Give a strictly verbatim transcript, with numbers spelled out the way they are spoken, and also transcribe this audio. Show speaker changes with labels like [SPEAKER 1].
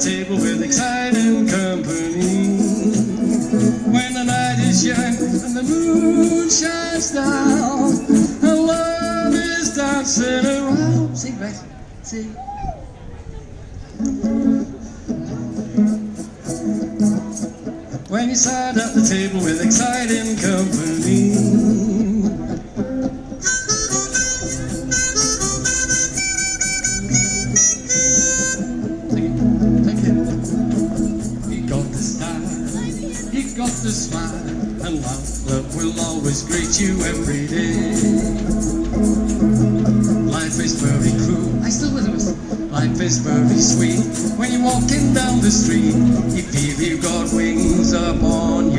[SPEAKER 1] table with exciting company. When the night is young and the moon shines down, and love is dancing around. Sing, Grace, sing. When you sat at the table with exciting company. He got the smile, and love, love will always greet you every day. Life is very cruel, I still with us. Life is very sweet when you're walking down the street. You feel you've got wings upon